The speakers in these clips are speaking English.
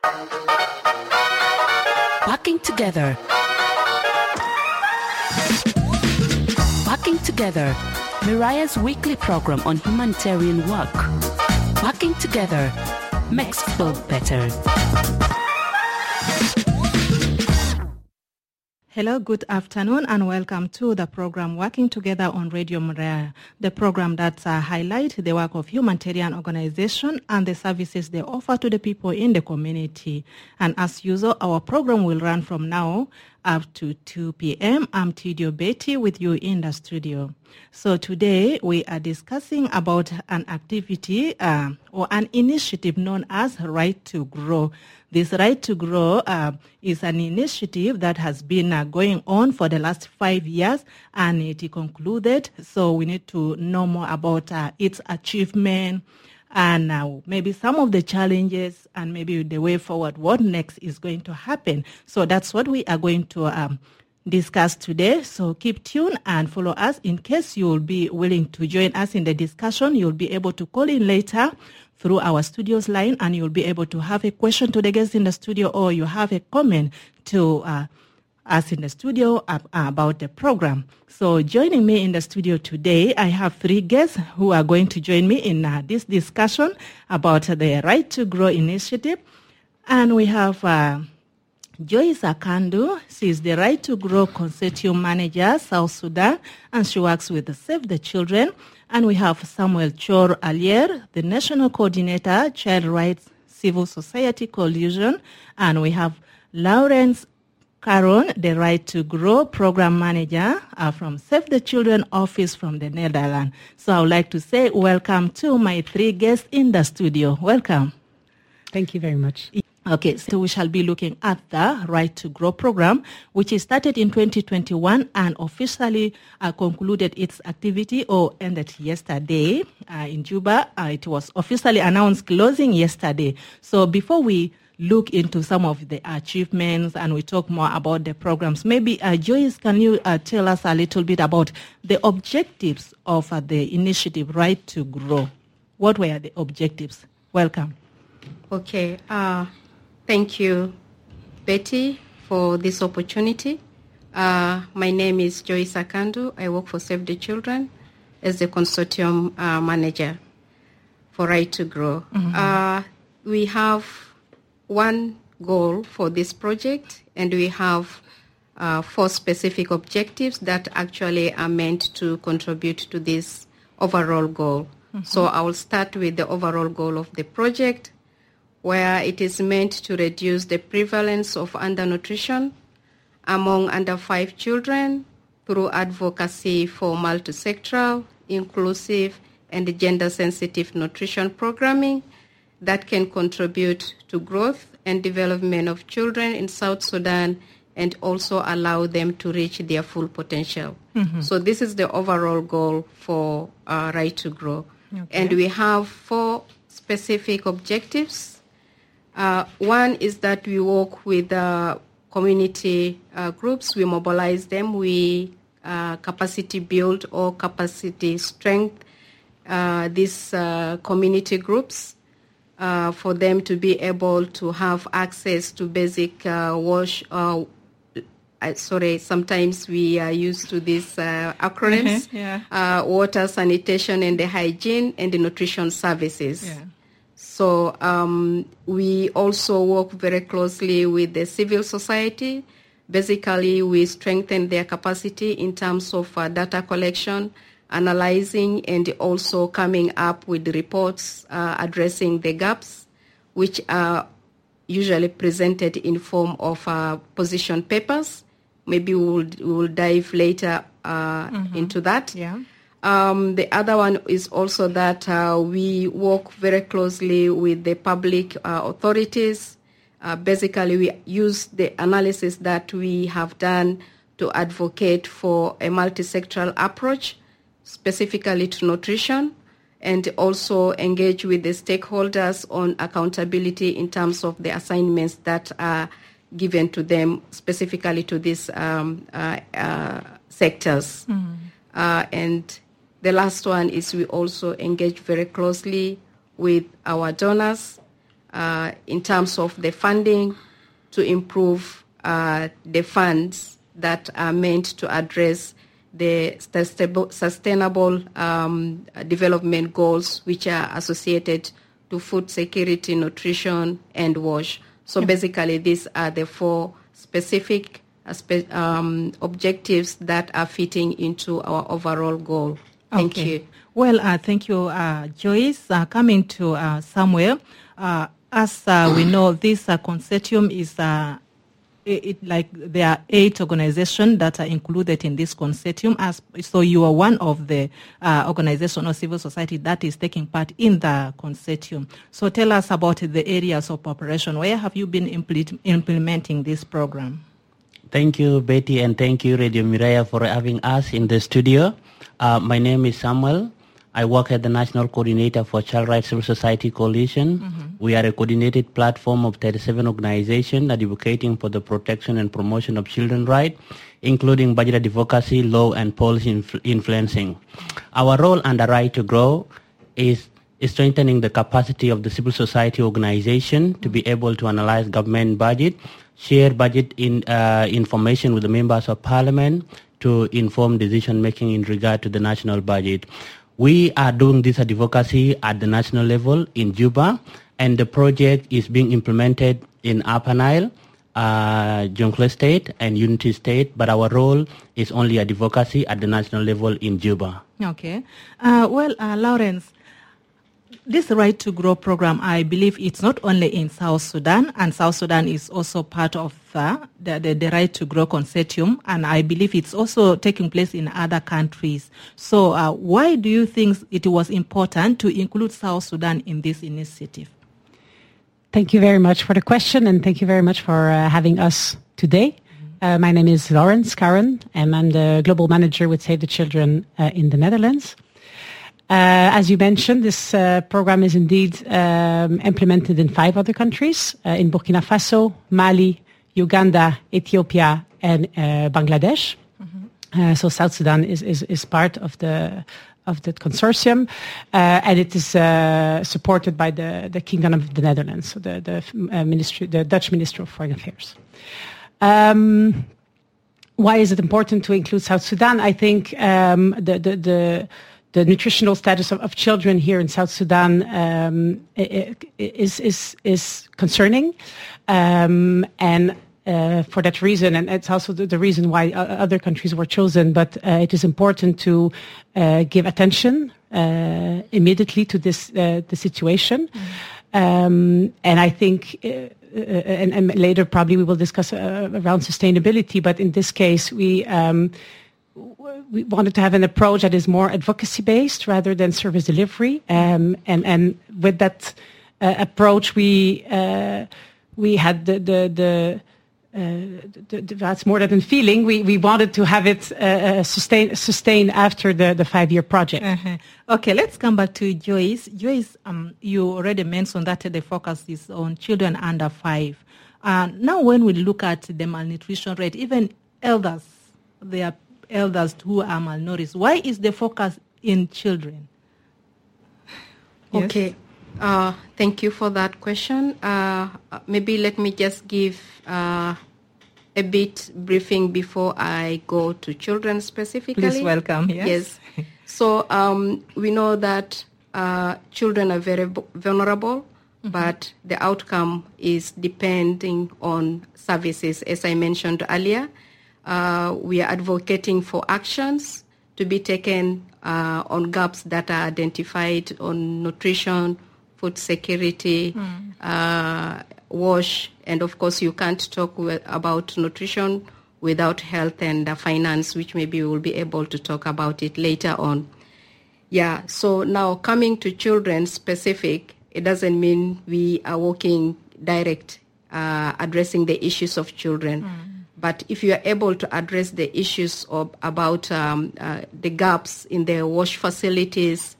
Working together. Working together. Mariah's weekly program on humanitarian work. Working together makes the world better. Hello, good afternoon, and welcome to the program Working Together on Radio Mariah, the program that highlights the work of humanitarian organizations and the services they offer to the people in the community. And as usual, our program will run from now up to 2 p.m. I'm Tidio Betty with you in the studio. So today we are discussing about an activity or an initiative known as Right to Grow. This Right to Grow is an initiative that has been going on for the last 5 years, and it concluded. So we need to know more about its achievement and maybe some of the challenges and maybe the way forward, what next is going to happen. So that's what we are going to discuss today. So keep tuned and follow us. In case you will be willing to join us in the discussion, you'll be able to call in later through our studios line, and you'll be able to have a question to the guests in the studio, or you have a comment to us in the studio about the program. So joining me in the studio today, I have 3 guests who are going to join me in this discussion about the Right to Grow initiative. And we have Joyce Akandu. She is the Right to Grow Consortium Manager, South Sudan, and she works with Save the Children. And we have Samuel Chor Alier, the National Coordinator, Child Rights Civil Society Coalition. And we have Lawrence Caron, the Right to Grow Program Manager from Save the Children Office from the Netherlands. So I would like to say welcome to my 3 guests in the studio. Welcome. Thank you very much. Okay, so we shall be looking at the Right to Grow program, which is started in 2021 and officially concluded its activity or ended yesterday in Juba. It was officially announced closing yesterday. So before we look into some of the achievements and we talk more about the programs, maybe Joyce, can you tell us a little bit about the objectives of the initiative Right to Grow? What were the objectives? Welcome. Okay. Thank you, Betty, for this opportunity. My name is Joyce Akandu. I work for Save the Children as the consortium manager for Right to Grow. Mm-hmm. We have one goal for this project, and we have 4 specific objectives that actually are meant to contribute to this overall goal. Mm-hmm. So I will start with the overall goal of the project, where it is meant to reduce the prevalence of undernutrition among under 5 children through advocacy for multisectoral, inclusive, and gender-sensitive nutrition programming that can contribute to growth and development of children in South Sudan and also allow them to reach their full potential. Mm-hmm. So this is the overall goal for Right to Grow. Okay. And we have 4 specific objectives. One is that we work with community groups. We mobilize them. We capacity build or capacity strength these community groups for them to be able to have access to basic sometimes we are used to these acronyms, mm-hmm. Water, sanitation, and the hygiene and the nutrition services. Yeah. So we also work very closely with the civil society. Basically, we strengthen their capacity in terms of data collection, analyzing, and also coming up with reports addressing the gaps, which are usually presented in form of position papers. Maybe we'll dive later mm-hmm. into that. Yeah. The other one is also that we work very closely with the public authorities. Basically, we use the analysis that we have done to advocate for a multisectoral approach, specifically to nutrition, and also engage with the stakeholders on accountability in terms of the assignments that are given to them, specifically to these sectors. Mm-hmm. And the last one is we also engage very closely with our donors in terms of the funding to improve the funds that are meant to address the sustainable development goals which are associated to food security, nutrition, and WASH. So basically, these are the 4 specific objectives that are fitting into our overall goal. Thank you. Well, thank you, Joyce. Coming to Samuel, as we know, this consortium is there are 8 organizations that are included in this consortium. So you are one of the organization or civil society that is taking part in the consortium. So tell us about the areas of operation. Where have you been implementing this program? Thank you, Betty, and thank you, Radio Mireya, for having us in the studio. My name is Samuel. I work as the National Coordinator for Child Rights Civil Society Coalition. We are a coordinated platform of 37 organizations advocating for the protection and promotion of children's rights, including budget advocacy, law, and policy influencing. Our role under Right to Grow is strengthening the capacity of the civil society organization to be able to analyze government budget, share budget information with the members of parliament to inform decision-making in regard to the national budget. We are doing this advocacy at the national level in Juba, and the project is being implemented in Upper Nile, Jonglei State, and Unity State, but our role is only advocacy at the national level in Juba. Okay. Lawrence, this Right to Grow program, I believe it's not only in South Sudan, and South Sudan is also part of the Right to Grow consortium, and I believe it's also taking place in other countries. So why do you think it was important to include South Sudan in this initiative? Thank you very much for the question, and thank you very much for having us today. My name is Lawrence Karen, and I'm the Global Manager with Save the Children in the Netherlands. As you mentioned, this program is indeed implemented in 5 other countries, in Burkina Faso, Mali, Uganda, Ethiopia, and Bangladesh. So South Sudan is part of the consortium, and it is supported by the Kingdom of the Netherlands, so the Dutch Ministry of Foreign Affairs. Why is it important to include South Sudan? I think the nutritional status of children here in South Sudan is concerning, and for that reason, and it's also the reason why other countries were chosen, but it is important to give attention immediately to the situation. And I think, and later probably we will discuss around sustainability, but in this case we wanted to have an approach that is more advocacy-based rather than service delivery. And with that approach, we had that's more than a feeling. We wanted to have it sustain after the 5-year project. Okay, let's come back to Joyce. Joyce, you already mentioned that the focus is on children under 5. Now, when we look at the malnutrition rate, even elders, they are elders who are malnourished. Why is the focus in children? Okay. Yes. Thank you for that question. Maybe let me just give a bit briefing before I go to children specifically. Please welcome. Yes. So we know that children are very vulnerable, but the outcome is depending on services. As I mentioned earlier, we are advocating for actions to be taken on gaps that are identified on nutrition, food security, WASH, and of course you can't talk about nutrition without health and finance, which maybe we will be able to talk about it later on. Yeah, so now coming to children specific, it doesn't mean we are working direct, addressing the issues of children. But if you are able to address the issues about the gaps in the WASH facilities,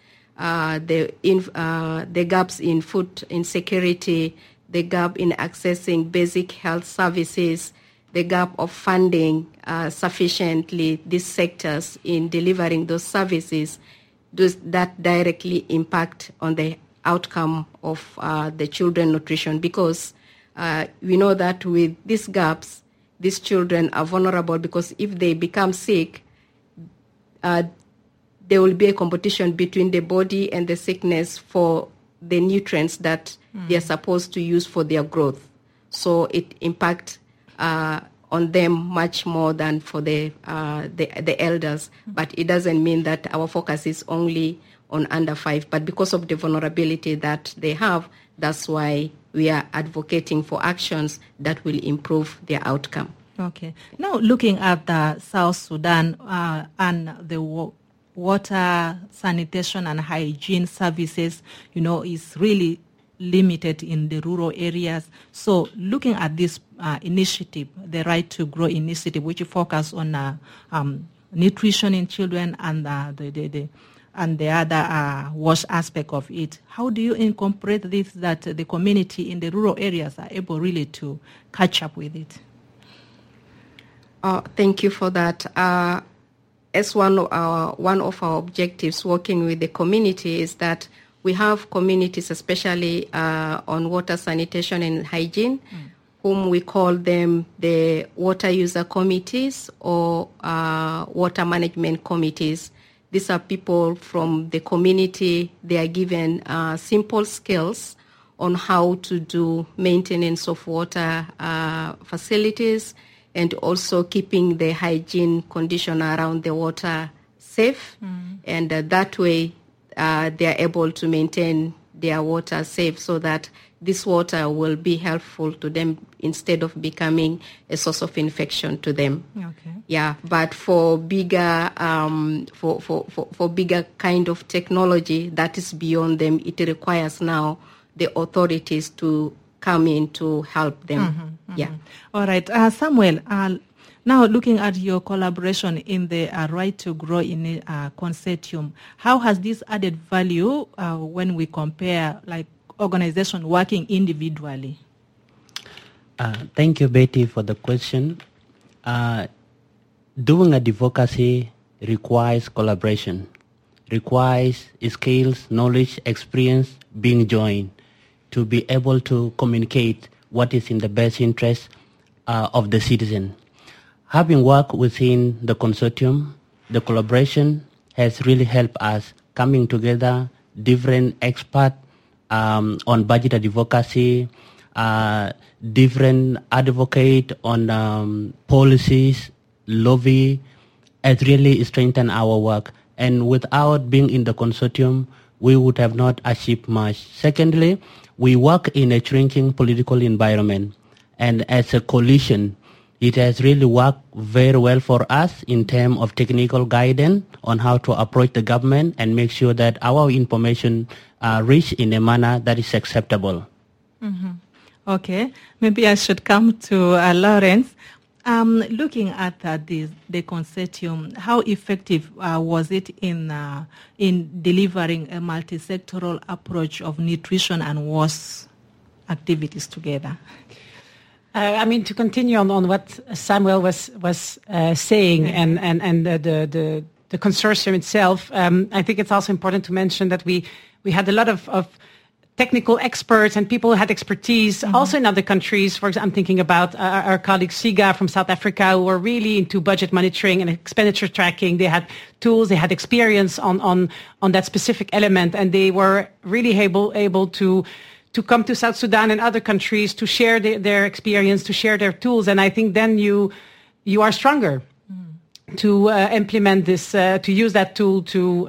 the gaps in food insecurity, the gap in accessing basic health services, the gap of funding sufficiently these sectors in delivering those services, does that directly impact on the outcome of the children nutrition, because we know that with these gaps, these children are vulnerable, because if they become sick, there will be a competition between the body and the sickness for the nutrients that they are supposed to use for their growth. So it impacts on them much more than for the elders. But it doesn't mean that our focus is only on under 5. But because of the vulnerability that they have, that's why we are advocating for actions that will improve their outcome. Okay. Now, looking at the South Sudan and the water, sanitation, and hygiene services, is really limited in the rural areas. So, looking at this initiative, the Right to Grow initiative, which focus on nutrition in children and the other wash aspect of it, how do you incorporate this, that the community in the rural areas are able really to catch up with it? Thank you for that. As one of our objectives working with the community is that we have communities, especially on water, sanitation, and hygiene, whom we call them the water user committees or water management committees. These are people from the community. They are given simple skills on how to do maintenance of water facilities, and also keeping the hygiene condition around the water safe. And that way they are able to maintain their water safe, so that this water will be helpful to them instead of becoming a source of infection to them. Okay. Yeah, but for bigger for bigger kind of technology that is beyond them, it requires now the authorities to come in to help them. Yeah. All right. Samuel, now looking at your collaboration in the Right to Grow in consortium, how has this added value when we compare like organizations working individually? Thank you, Betty, for the question. Doing advocacy requires collaboration, requires skills, knowledge, experience being joined to be able to communicate what is in the best interest of the citizen. Having worked within the consortium, the collaboration has really helped us coming together, different experts on budget advocacy, different advocate on policies, lobby, has really strengthened our work. And without being in the consortium, we would have not achieved much. Secondly, we work in a shrinking political environment. And as a coalition, it has really worked very well for us in terms of technical guidance on how to approach the government and make sure that our information reach in a manner that is acceptable. Okay, maybe I should come to Lawrence. Looking at the consortium, how effective was it in delivering a multi-sectoral approach of nutrition and wash activities together? To continue on what Samuel was saying and the consortium itself, I think it's also important to mention that we had a lot of technical experts and people who had expertise also in other countries. For example, I'm thinking about our colleague Siga from South Africa, who were really into budget monitoring and expenditure tracking. They had tools, they had experience on that specific element, and they were really able to come to South Sudan and other countries to share their experience, to share their tools. And I think then you are stronger to implement this, to use that tool to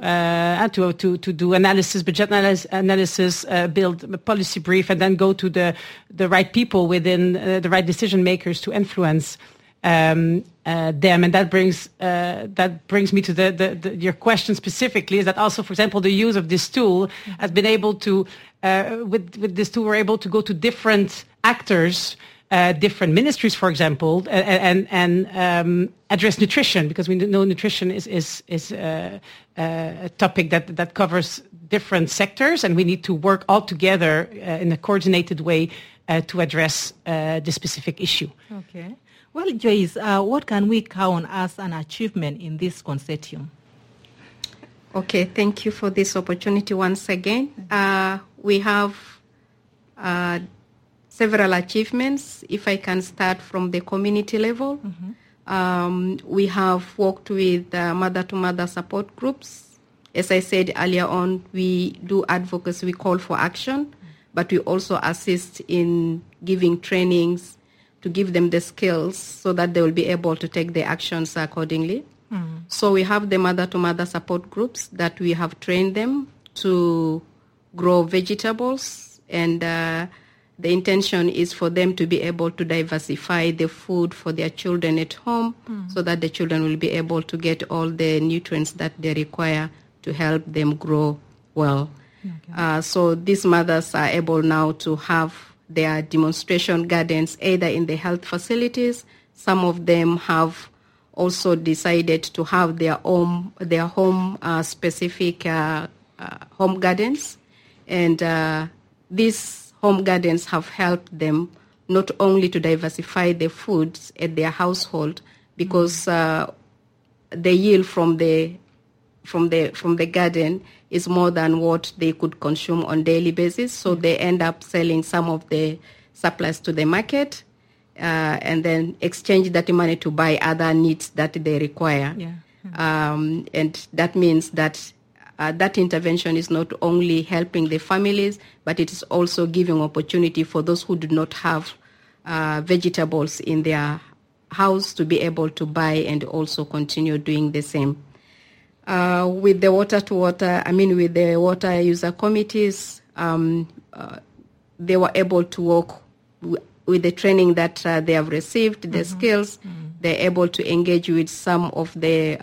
do analysis, budget analysis, build a policy brief, and then go to the right people within the right decision makers to influence them. And that brings me to your question specifically, is that also, for example, the use of this tool has been able to, with this tool, we're able to go to different actors, different ministries, for example, and address nutrition, because we know nutrition is a topic that covers different sectors, and we need to work all together in a coordinated way to address this specific issue. Okay. Well, Joyce, what can we count as an achievement in this consortium? Okay, thank you for this opportunity once again. We have several achievements. If I can start from the community level, we have worked with mother-to-mother support groups. As I said earlier on, we do advocacy, we call for action, but we also assist in giving trainings to give them the skills so that they will be able to take the actions accordingly. So we have the mother-to-mother support groups that we have trained them to grow vegetables, and the intention is for them to be able to diversify the food for their children at home so that the children will be able to get all the nutrients that they require to help them grow well. Okay. So these mothers are able now to have their demonstration gardens either in the health facilities. Some of them have also decided to have their home specific home gardens, and these home gardens have helped them not only to diversify the foods at their household, because the yield from the garden is more than what they could consume on daily basis. So they end up selling some of the supplies to the market, and then exchange that money to buy other needs that they require. And that means that that intervention is not only helping the families, but it is also giving opportunity for those who do not have vegetables in their house to be able to buy and also continue doing the same. With the with the water user committees, they were able to work with the training that they have received, the skills. They're able to engage with some of the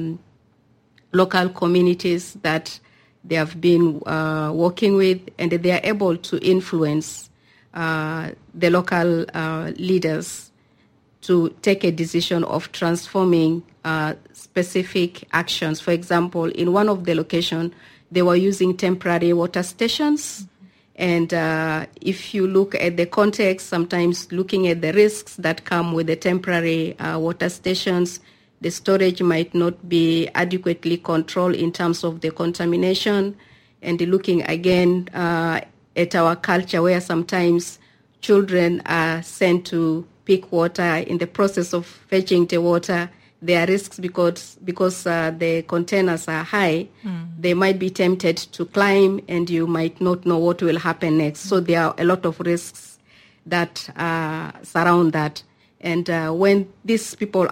local communities that they have been working with, and they are able to influence the local leaders to take a decision of transforming specific actions. For example, in one of the locations, they were using temporary water stations. And if you look at the context, sometimes looking at the risks that come with the temporary water stations, the storage might not be adequately controlled in terms of the contamination. And looking again at our culture, where sometimes children are sent to pick water. In the process of fetching the water, there are risks because the containers are high. They might be tempted to climb, and you might not know what will happen next. So there are a lot of risks that surround that. And when these people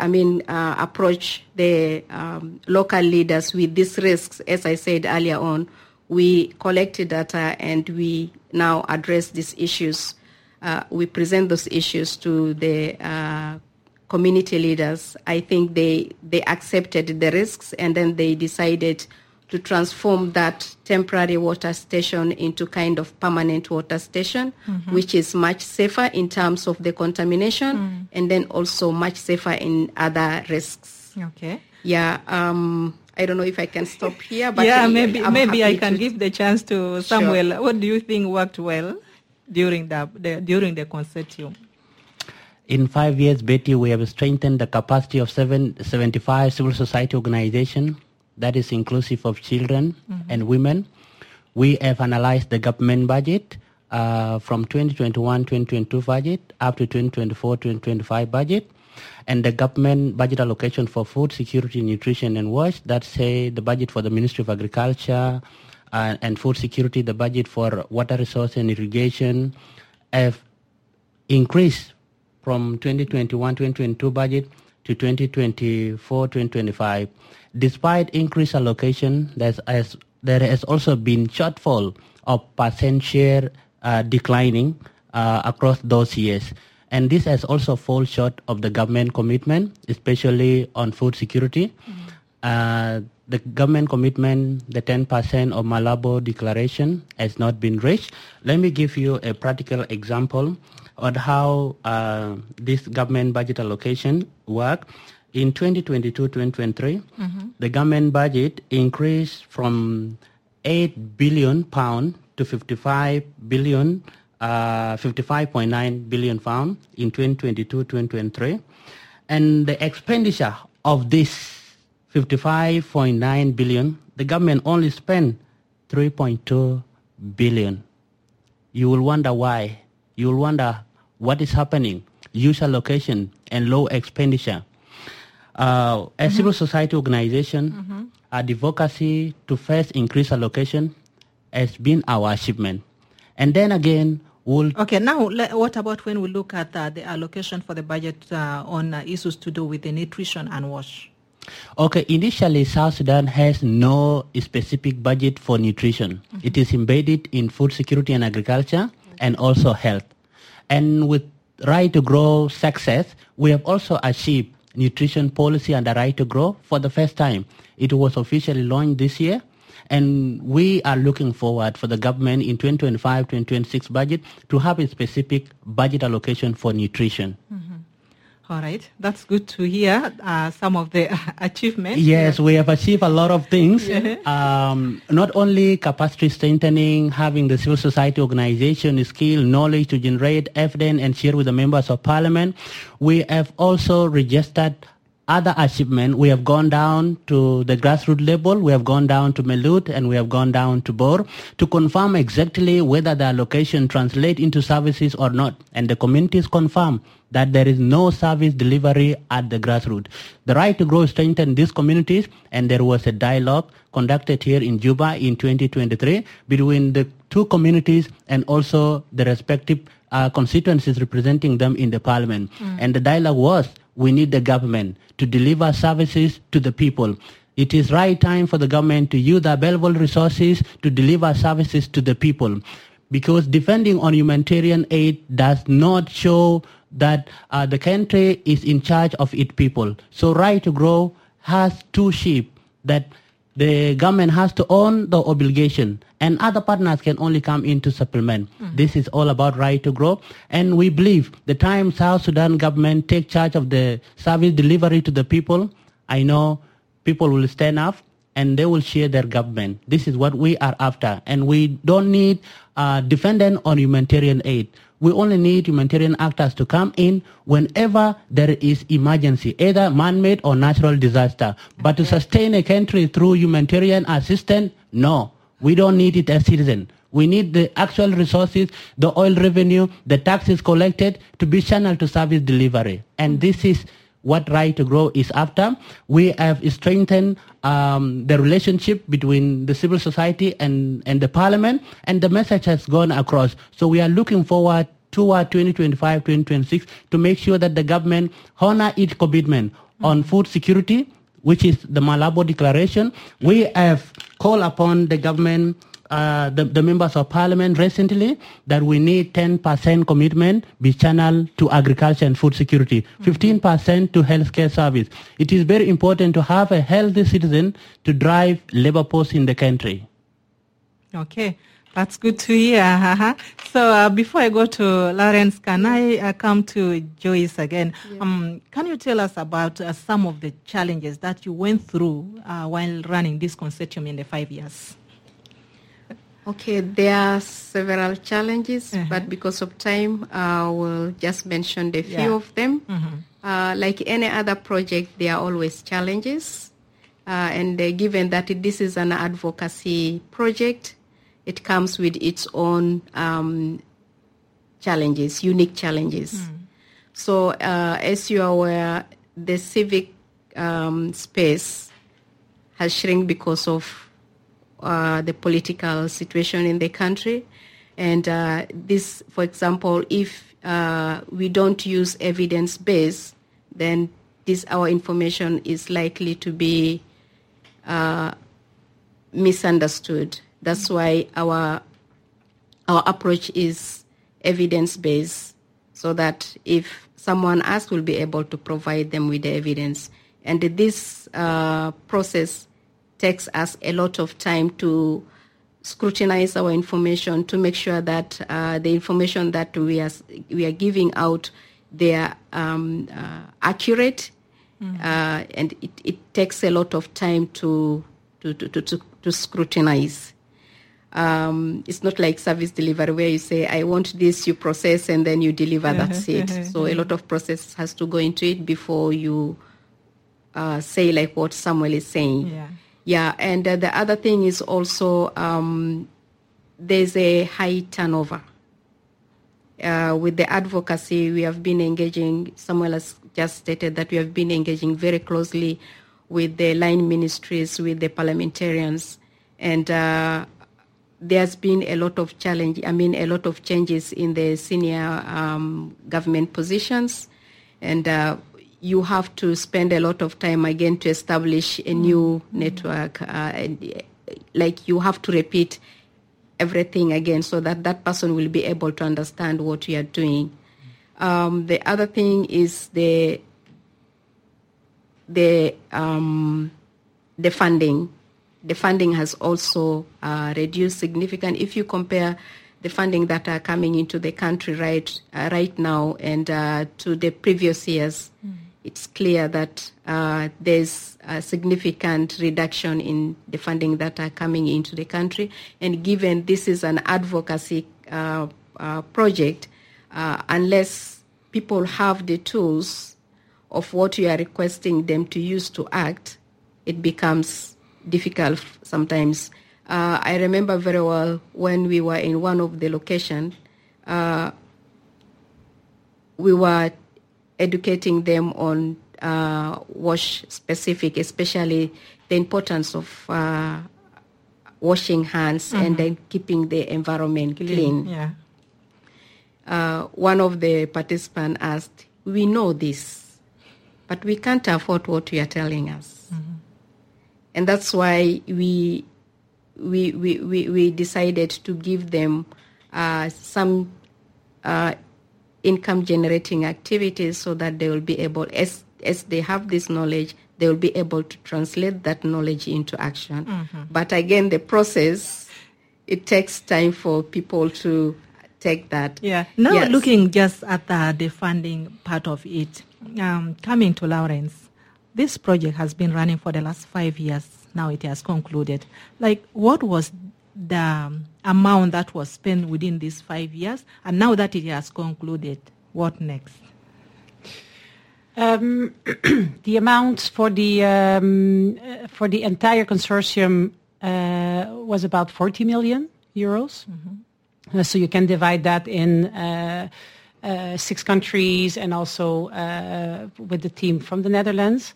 approach the local leaders with these risks, as I said earlier on, we collected data and we now address these issues. We present those issues to the community leaders. I think they accepted the risks, and then they decided to transform that temporary water station into kind of permanent water station, which is much safer in terms of the contamination, and then also much safer in other risks. Okay. Yeah. I don't know if I can stop here, but maybe I can give the chance to Samuel. Sure. What do you think worked well during the consortium? In 5 years, Betty, we have strengthened the capacity of 75 civil society organizations. That is inclusive of children and women. We have analyzed the government budget from 2021-2022 budget up to 2024-2025 budget, and the government budget allocation for food security, nutrition, and wash. That's the budget for the Ministry of Agriculture and Food Security, the budget for water resource and irrigation have increased from 2021-2022 budget to 2024-2025. Despite increased allocation, there has also been shortfall of percent share declining across those years. And this has also fallen short of the government commitment, especially on food security. The government commitment, the 10% of Malabo declaration, has not been reached. Let me give you a practical example on how this government budget allocation work. In 2022-2023, the government budget increased from 8 billion pound to 55.9 billion pound in 2022-2023, and the expenditure of this 55.9 billion. The government only spent 3.2 billion. You will wonder why. You will wonder what is happening. Huge allocation and low expenditure. A civil society organization, advocacy to first increase allocation has been our achievement. And then again, Okay, now what about when we look at the allocation for the budget on issues to do with the nutrition and wash? Okay, initially South Sudan has no specific budget for nutrition. It is embedded in food security and agriculture and also health. And with Right to Grow success, we have also achieved nutrition policy under Right to Grow for the first time. It was officially launched this year. And we are looking forward for the government in 2025-2026 budget to have a specific budget allocation for nutrition. All right. That's good to hear some of the achievements. Yes, we have achieved a lot of things. Not only capacity strengthening, having the civil society organization skill, knowledge to generate evidence and share with the members of parliament. We have also registered other achievement. We have gone down to the grassroots level, we have gone down to Melut, and we have gone down to Bor to confirm exactly whether the allocation translates into services or not. And the communities confirm that there is no service delivery at the grassroots. The Right to Grow strengthened these communities, and there was a dialogue conducted here in Juba in 2023 between the two communities and also the respective constituencies representing them in the parliament. And the dialogue was, we need the government to deliver services to the people. It is right time for the government to use the available resources to deliver services to the people, because depending on humanitarian aid does not show that the country is in charge of its people. So Right to Grow has two sheep that the government has to own the obligation, and other partners can only come in to supplement. This is all about Right to Grow. And we believe the time South Sudan government take charge of the service delivery to the people, I know people will stand up and they will share their government. This is what we are after. And we don't need dependent on humanitarian aid. We only need humanitarian actors to come in whenever there is emergency, either man-made or natural disaster. But to sustain a country through humanitarian assistance, no. We don't need it as citizens. We need the actual resources, the oil revenue, the taxes collected to be channeled to service delivery. And this is what Right to Grow is after. We have strengthened the relationship between the civil society and the parliament, and the message has gone across. So we are looking forward toward 2025-2026 to make sure that the government honor its commitment on food security, which is the Malabo Declaration. We have called upon the government, the members of parliament recently, that we need 10% commitment be channeled to agriculture and food security, 15% to healthcare service. It is very important to have a healthy citizen to drive labor force in the country. Okay. That's good to hear. So before I go to Lawrence, can I come to Joyce again? Yeah. Can you tell us about some of the challenges that you went through while running this consortium in the 5 years? Okay, there are several challenges, but because of time, I will just mention a few of them. Like any other project, there are always challenges. And given that this is an advocacy project, it comes with its own challenges, unique challenges. So as you are aware, the civic space has shrunk because of the political situation in the country. And this, for example, if we don't use evidence-based, then our information is likely to be misunderstood. That's why our approach is evidence-based, so that if someone asks, we'll be able to provide them with the evidence. And this process takes us a lot of time to scrutinize our information, to make sure that the information that we are giving out, they are accurate, and it takes a lot of time to scrutinize. It's not like service delivery where you say, I want this, you process, and then you deliver, that's it. So a lot of process has to go into it before you say like what Samuel is saying. Yeah, and the other thing is also there's a high turnover. With the advocacy, we have been engaging, Samuel has just stated that we have been engaging very closely with the line ministries, with the parliamentarians, and there's been a lot of changes in the senior government positions, and you have to spend a lot of time again to establish a new network. Like you have to repeat everything again so that that person will be able to understand what you are doing. The other thing is the funding. The funding has also reduced significantly. If you compare the funding that are coming into the country right now and to the previous years, it's clear that there's a significant reduction in the funding that are coming into the country. And given this is an advocacy project, unless people have the tools of what you are requesting them to use to act, it becomes difficult sometimes. I remember very well when we were in one of the locations, we were educating them on wash specific, especially the importance of washing hands and then keeping the environment clean. One of the participants asked, "We know this, but we can't afford what you are telling us." And that's why we decided to give them some income generating activities so that they will be able, as they have this knowledge, they will be able to translate that knowledge into action. But again, the process, it takes time for people to take that. Now looking just at the funding part of it, coming to Lawrence, this project has been running for the last 5 years. Now it has concluded. Like, what was the amount that was spent within these 5 years? And now that it has concluded, what next? The amount for the entire consortium was about 40 million euros. So you can divide that in 6 countries and also with the team from the Netherlands.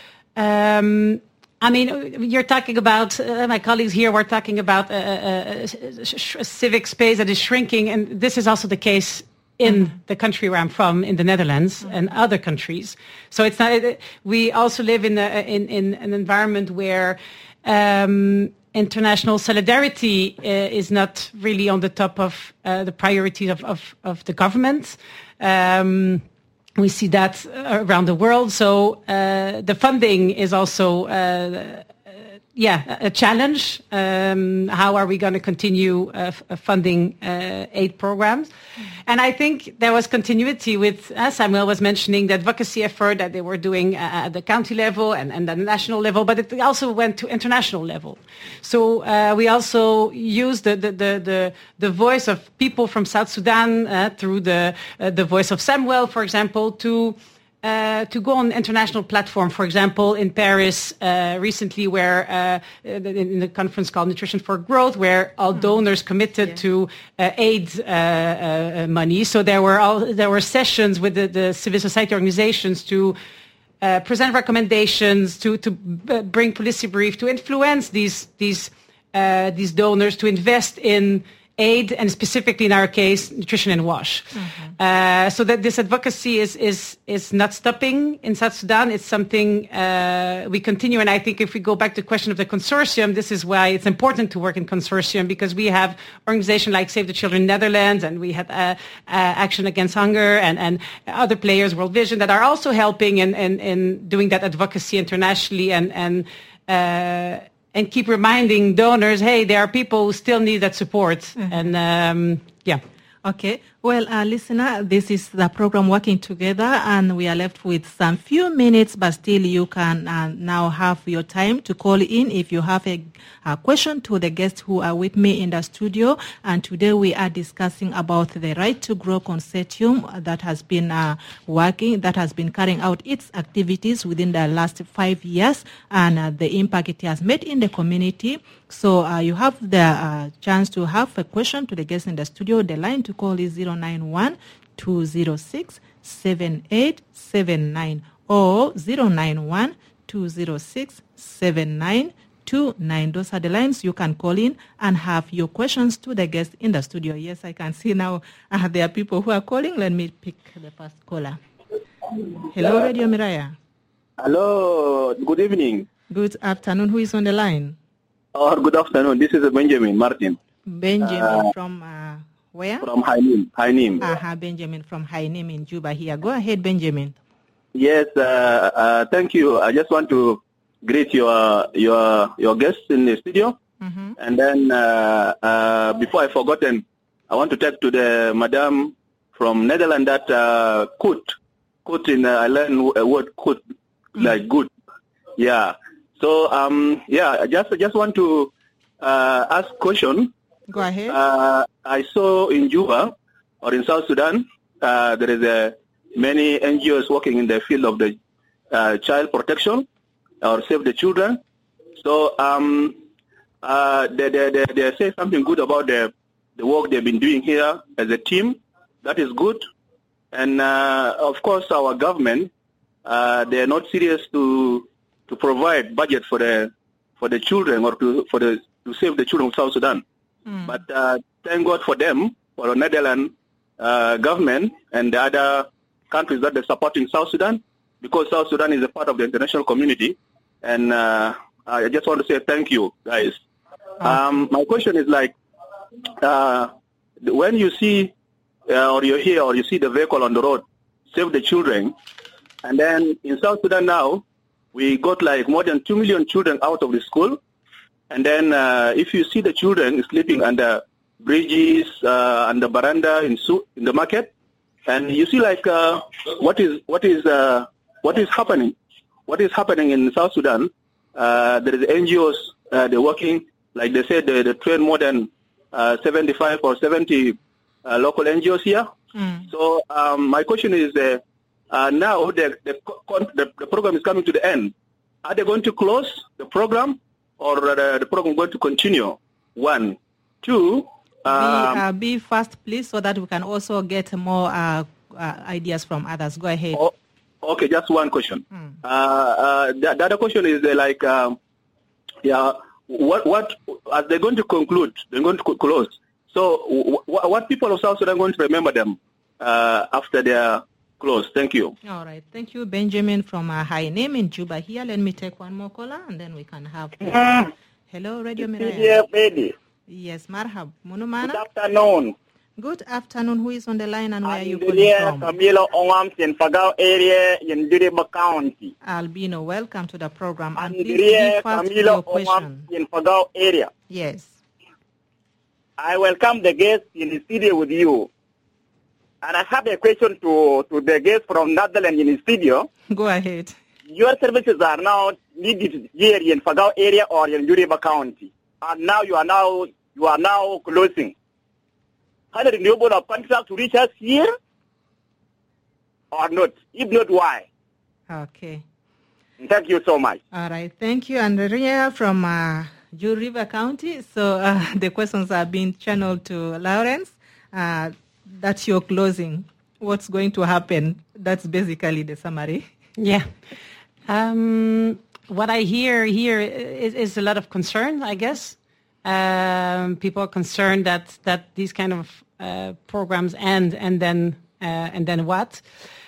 I mean, you're talking about, my colleagues here were talking about a civic space that is shrinking, and this is also the case in the country where I'm from, in the Netherlands, and other countries. So it's not. We also live in an environment where international solidarity is not really on the top of the priorities of the government. We see that around the world. So the funding is also, a challenge. How are we going to continue funding aid programs? And I think there was continuity with, as Samuel was mentioning, the advocacy effort that they were doing at the county level and the national level, but it also went to international level. So we also used the voice of people from South Sudan through the voice of Samuel, for example, to go on international platform, for example, in Paris recently, where in the conference called Nutrition for Growth, where all donors committed to aid money. So there were sessions with the civil society organizations to present recommendations, to bring policy brief, to influence these donors to invest in aid, and specifically in our case, nutrition and wash. So that this advocacy is not stopping in South Sudan. It's something we continue. And I think if we go back to the question of the consortium, this is why it's important to work in consortium, because we have organizations like Save the Children Netherlands, and we have Action Against Hunger and other players, World Vision, that are also helping in doing that advocacy internationally and keep reminding donors, hey, there are people who still need that support. And Okay. Well, listener, this is the program Working Together, and we are left with some few minutes, but still you can now have your time to call in if you have a question to the guests who are with me in the studio. And today we are discussing about the Right to Grow Consortium that has been carrying out its activities within the last 5 years, and the impact it has made in the community. So you have the chance to have a question to the guests in the studio. The line to call is 091-206-7879 or 091-206-7929. Those are the lines you can call in and have your questions to the guests in the studio. Yes, I can see now there are people who are calling. Let me pick the first caller. Hello, Radio Miraya. Hello, good evening. Good afternoon. Who is on the line? Good afternoon. This is Benjamin Martin. Benjamin from where? From Hainim. Benjamin from Hainim in Juba here. Go ahead, Benjamin. Yes, thank you. I just want to greet your guests in the studio. Mm-hmm. And then before I forgotten, I want to talk to the madam from Netherlands that Kut in I learned a word Kut, like good. Yeah. So I just want to ask question. Go ahead. I saw in Juba or in South Sudan there is many NGOs working in the field of the child protection or save the children. So they say something good about the work they've been doing here as a team. That is good. And of course, our government they are not serious to provide budget for the children or to save the children of South Sudan. But thank God for them, for the Netherlands government and the other countries that are supporting South Sudan, because South Sudan is a part of the international community. And I just want to say thank you, guys. My question is like, when you see or you hear or you see the vehicle on the road, save the children, and then in South Sudan now, we got like more than 2 million children out of the school. And then if you see the children sleeping under bridges, under veranda in the market, and you see like what is happening? What is happening in South Sudan? There is NGOs, they're working, like they said, they train more than 75 or 70 local NGOs here. So my question is, now the program is coming to the end. Are they going to close the program, or the program going to continue? 1, 2. Be fast, please, so that we can also get more ideas from others. Go ahead. Okay, just one question. The other question is what are they going to conclude? They're going to close. So what people of South Sudan are going to remember them after they are closed? Thank you. All right. Thank you, Benjamin from Hainim in Juba here. Let me take one more caller and then we can have... Hello, Radio Miraya. Yes, Marhab. Munumana? Good afternoon. Good afternoon. Who is on the line and where are you calling from? Camilo Ongams in Fagao area in Diriba County. Albino, welcome to the program. And please give fast your question. In Fagao area. Yes. I welcome the guests in the studio with you. And I have a question to the guests from Netherlands in the studio. Go ahead. Your services are now needed here in Fagao area or in Diriba County. And now you are now closing. Are the renewable of contract to reach us here or not? If not, why? Okay. Thank you so much. All right. Thank you, Andrea from Ju River County. So the questions are being channeled to Lawrence. That's your closing. What's going to happen? That's basically the summary. Yeah. What I hear here is a lot of concern, I guess. People are concerned that these kind of programs end, and then what?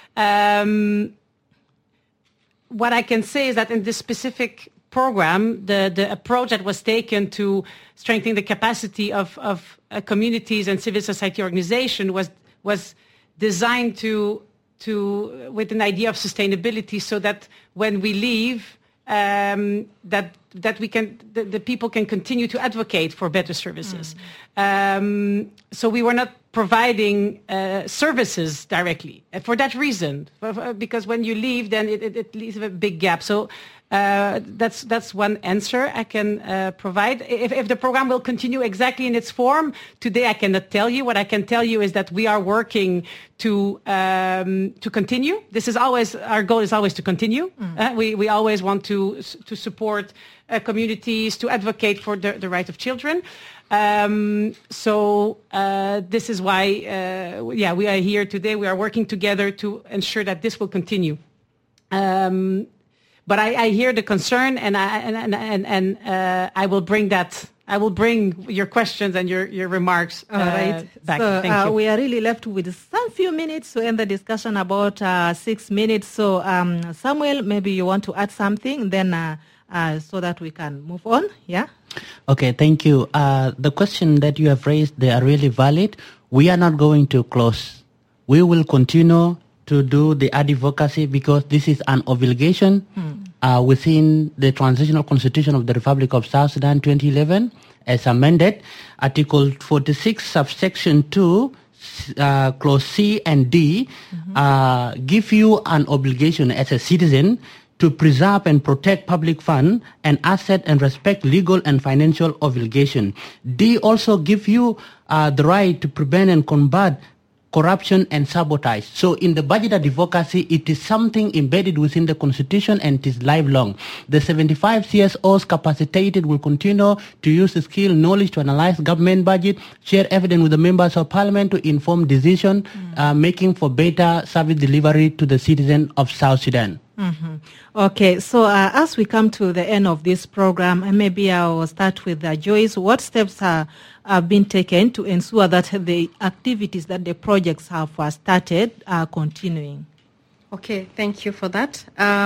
What I can say is that in this specific program, the approach that was taken to strengthen the capacity of communities and civil society organization was designed to with an idea of sustainability, so that when we leave, that we can, the people can continue to advocate for better services. So we were not providing services directly. For that reason, because when you leave, then it leaves a big gap. So that's one answer I can provide. If the program will continue exactly in its form, today I cannot tell you. What I can tell you is that we are working to continue. This is always, our goal is always to continue. We always want to support communities, to advocate for the right of children. So this is why, we are here today. We are working together to ensure that this will continue. But I hear the concern, and I will bring that. I will bring your questions and your remarks back. So, Thank you. we are really left with some few minutes to end the discussion, about 6 minutes. So, Samuel, maybe you want to add something, then so that we can move on. Yeah. Okay, thank you. The question that you have raised, they are really valid. We are not going to close. We will continue to do the advocacy because this is an obligation within the Transitional Constitution of the Republic of South Sudan 2011 as amended. Article 46, subsection 2, clause C and D give you an obligation as a citizen to preserve and protect public funds and asset and respect legal and financial obligation. D also give you the right to prevent and combat corruption and sabotage. So in the budget advocacy, it is something embedded within the Constitution and it is lifelong. The 75 CSOs capacitated will continue to use the skill, knowledge to analyze government budget, share evidence with the members of parliament to inform decision making for better service delivery to the citizen of South Sudan. Okay, so as we come to the end of this program, maybe I'll start with Joyce. What steps have been taken to ensure that the activities that the projects have started are continuing? Okay, thank you for that.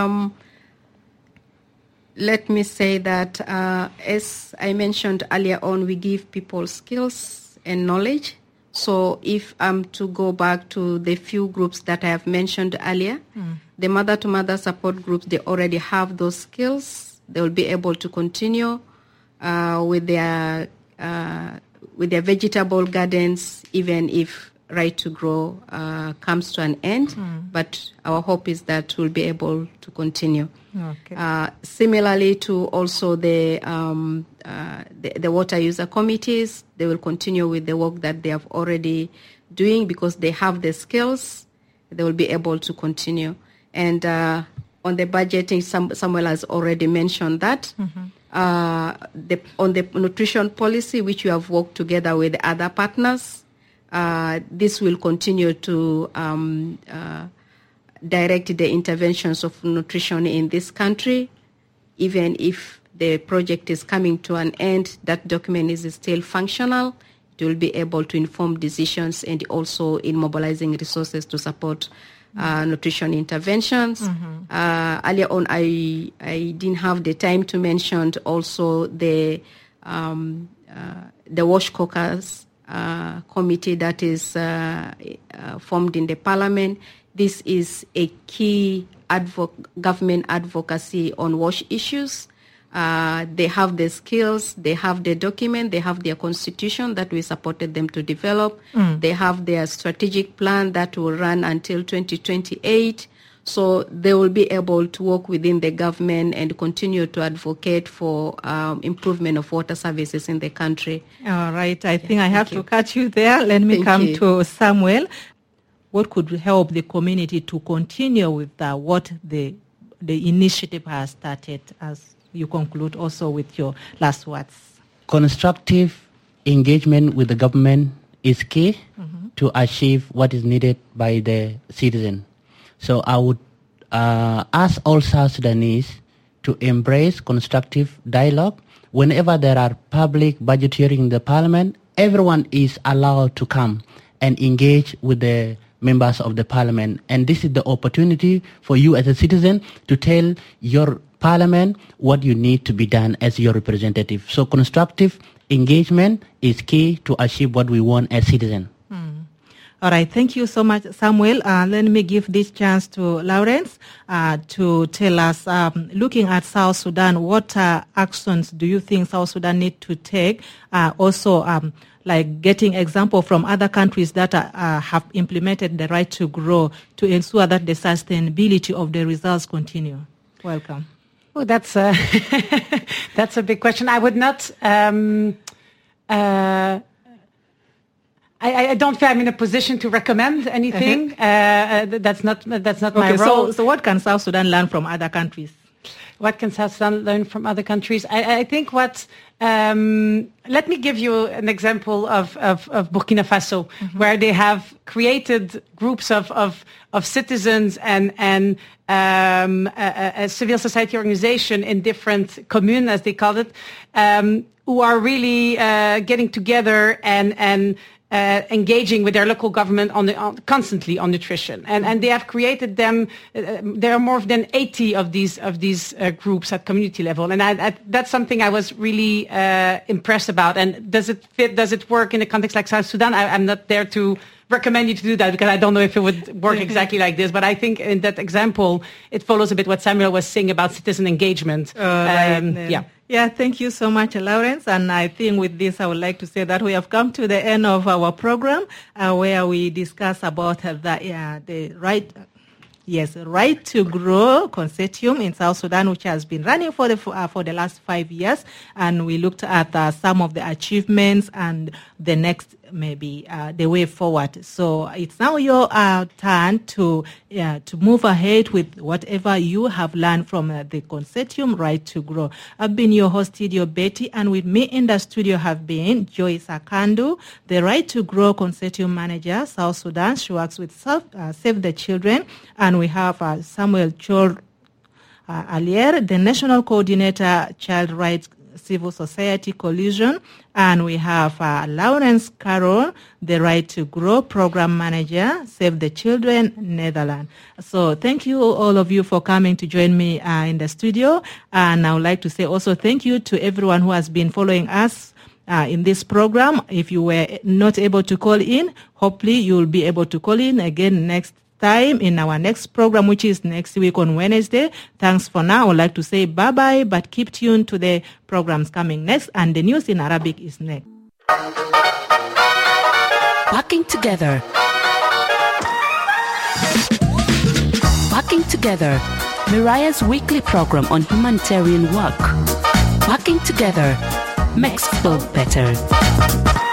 Let me say that, as I mentioned earlier on, we give people skills and knowledge. So if I'm to go back to the few groups that I have mentioned earlier, the mother-to-mother support groups, they already have those skills. They will be able to continue with their vegetable gardens, even if Right to Grow comes to an end. But our hope is that we'll be able to continue. Okay. Similarly to also the water user committees, they will continue with the work that they have already doing because they have the skills. They will be able to continue. And on the budgeting, Samuel has already mentioned that. On the nutrition policy, which we have worked together with other partners, this will continue to direct the interventions of nutrition in this country. Even if the project is coming to an end, that document is still functional. It will be able to inform decisions and also in mobilizing resources to support nutrition interventions. Earlier on, I didn't have the time to mention also the WASH caucus committee that is formed in the parliament. This is a key government advocacy on WASH issues. They have the skills, they have the document, they have their constitution that we supported them to develop. They have their strategic plan that will run until 2028. So they will be able to work within the government and continue to advocate for improvement of water services in the country. All right. I think I have to cut you there. Let me come to Samuel. What could help the community to continue with what the initiative has started, as you conclude also with your last words? Constructive engagement with the government is key to achieve what is needed by the citizen. So I would ask all South Sudanese to embrace constructive dialogue. Whenever there are public budget hearings in the parliament, everyone is allowed to come and engage with the members of the parliament. And this is the opportunity for you as a citizen to tell your parliament what you need to be done as your representative. So constructive engagement is key to achieve what we want as citizens. All right. Thank you so much, Samuel. Let me give this chance to Lawrence to tell us, looking at South Sudan, what actions do you think South Sudan need to take? Also, like getting example from other countries that have implemented the right to grow to ensure that the sustainability of the results continue? Welcome. Oh, that's a big question. I would not. I don't feel I'm in a position to recommend anything. That's not my role. So what can South Sudan learn from other countries? What can South Sudan learn from other countries? I think let me give you an example of Burkina Faso, where they have created groups of citizens and a civil society organization in different communes, as they call it, who are really getting together and engaging with their local government constantly on nutrition, and they have created them. There are more than 80 of these groups at community level, and that's something I was really impressed about. And does it fit? Does it work in a context like South Sudan? I'm not there to recommend you to do that because I don't know if it would work exactly like this. But I think in that example, it follows a bit what Samuel was saying about citizen engagement. Yeah, thank you so much, Lawrence. And I think with this, I would like to say that we have come to the end of our program where we discuss about the right to grow consortium in South Sudan, which has been running for the last 5 years, and we looked at some of the achievements and the next maybe the way forward. So it's now your turn to move ahead with whatever you have learned from the consortium Right to Grow. I've been your host, Studio Betty, and with me in the studio have been Joyce Akandu, the Right to Grow consortium manager, South Sudan. She works with Save the Children, and we have Samuel Chol Alier, the national coordinator, Child Rights Civil Society Coalition, and we have Lawrence Carroll, the Right to Grow Program Manager, Save the Children, Netherlands. So thank you, all of you, for coming to join me in the studio. And I would like to say also thank you to everyone who has been following us in this program. If you were not able to call in, hopefully you will be able to call in again next time in our next program, which is next week on Wednesday. Thanks for now. I would like to say bye-bye, but keep tuned to the programs coming next, and the news in Arabic is next. Working together. Working together. Mariah's weekly program on humanitarian work. Working together makes the world better.